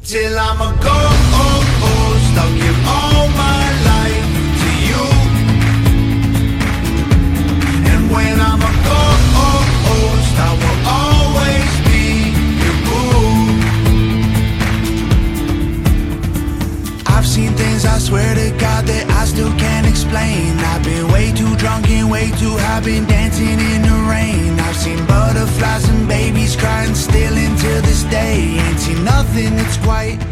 Till I'm a ghost, I'll give all my life to you. And when I'm a ghost, I will always be your boo. I've seen things, I swear to God, that I still can't explain. I've been way too drunk and way too high, been dancing in the rain. I've seen butterflies and babies crying still until this day. Ain't seen nothing that's quite